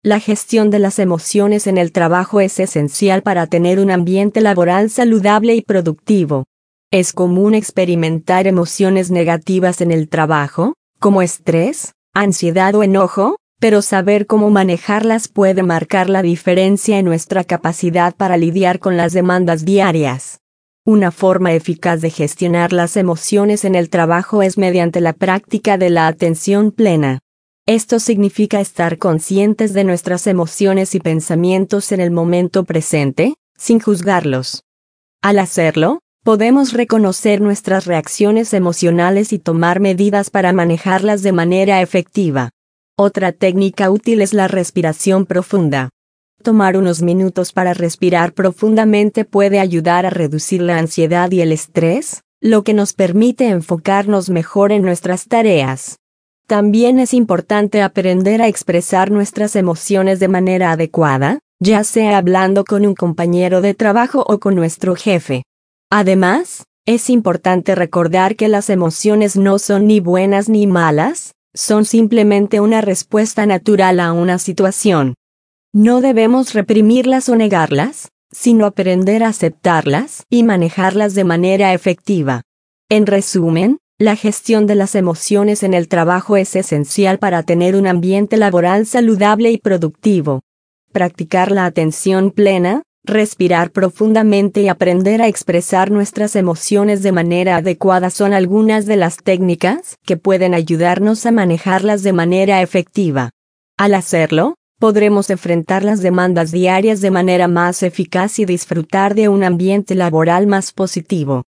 La gestión de las emociones en el trabajo es esencial para tener un ambiente laboral saludable y productivo. Es común experimentar emociones negativas en el trabajo, como estrés, ansiedad o enojo, pero saber cómo manejarlas puede marcar la diferencia en nuestra capacidad para lidiar con las demandas diarias. Una forma eficaz de gestionar las emociones en el trabajo es mediante la práctica de la atención plena. Esto significa estar conscientes de nuestras emociones y pensamientos en el momento presente, sin juzgarlos. Al hacerlo, podemos reconocer nuestras reacciones emocionales y tomar medidas para manejarlas de manera efectiva. Otra técnica útil es la respiración profunda. Tomar unos minutos para respirar profundamente puede ayudar a reducir la ansiedad y el estrés, lo que nos permite enfocarnos mejor en nuestras tareas. También es importante aprender a expresar nuestras emociones de manera adecuada, ya sea hablando con un compañero de trabajo o con nuestro jefe. Además, es importante recordar que las emociones no son ni buenas ni malas, son simplemente una respuesta natural a una situación. No debemos reprimirlas o negarlas, sino aprender a aceptarlas y manejarlas de manera efectiva. En resumen, la gestión de las emociones en el trabajo es esencial para tener un ambiente laboral saludable y productivo. Practicar la atención plena, respirar profundamente y aprender a expresar nuestras emociones de manera adecuada son algunas de las técnicas que pueden ayudarnos a manejarlas de manera efectiva. Al hacerlo, podremos enfrentar las demandas diarias de manera más eficaz y disfrutar de un ambiente laboral más positivo.